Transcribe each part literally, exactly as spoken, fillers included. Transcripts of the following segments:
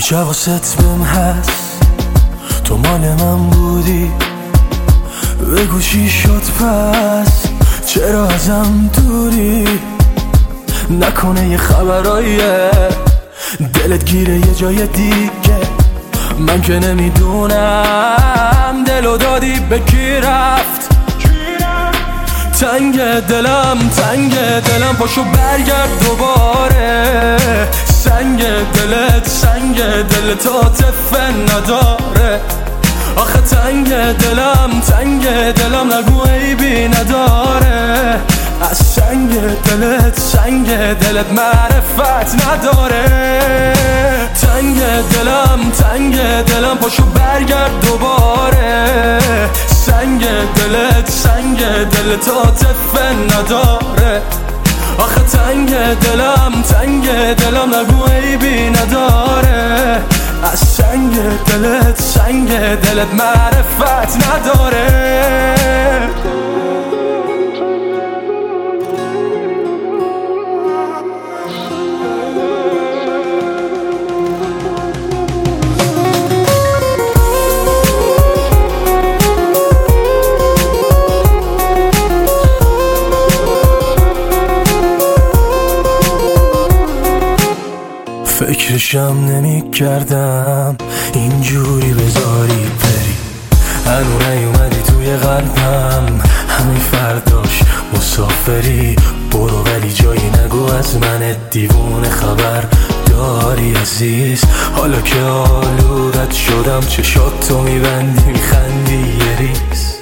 هیچ حواست بهم هست تو مال من بودی، بگو چی شد پس چرا ازم دوری؟ نکنه یه خبراییه دلت گیره یه جای دیگه، من که نمیدونم دلو دادی به کی رفت. تنگ دلم تنگ دلم پاشو برگرد دوباره، سنگ دلت سنگ دلت عاطفه نداره. آخه تنگ دلم تنگ دلم نگو عیبی نداره، از سنگ دلت سنگ دلت معرفت نداره. تنگ دلم تنگ دلم پاشو برگرد دوباره، سنگ دلت سنگ دلت عاطفه نداره. آخه تنگ دلم تنگ دلم نگو عیبی نداره، از سنگ دلت سنگ دلت معرفت نداره. فکرشم نمی کردم اینجوری بذاری بری، هنو نیومدی توی قلبم همین فرداش مسافری. برو ولی جایی نگو از من دیوونه خبر داری عزیز، حالا که آلودت شدم چشات تو میبندی میخندی یه ریز.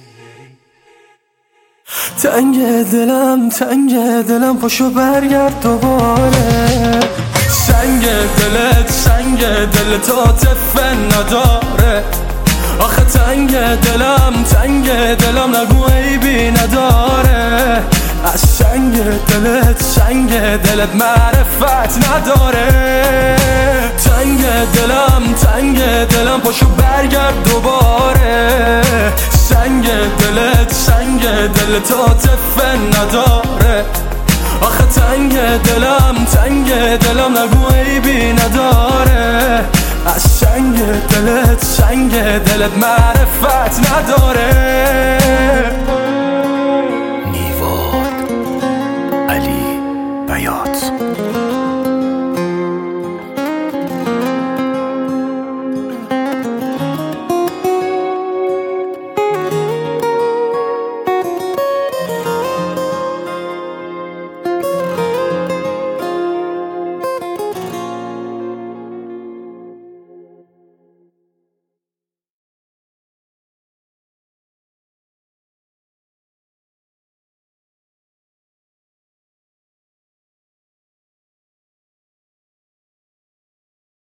تنگ دلم تنگ دلم پاشو برگرد دوباره، سنگ دلت سنگ دلت عاطفه نداره. آخه تنگ دلم تنگ دلم نگو عیبی نداره، از سنگ دلت سنگ دلت معرفت نداره. تنگ دلم تنگ دلم پاشو برگرد دوباره، سنگ دلت سنگ دلت عاطفه نداره. آخه تنگ دلم تنگ دلم نگو عیبی نداره، از سنگ دلت سنگ دلت معرفت نداره.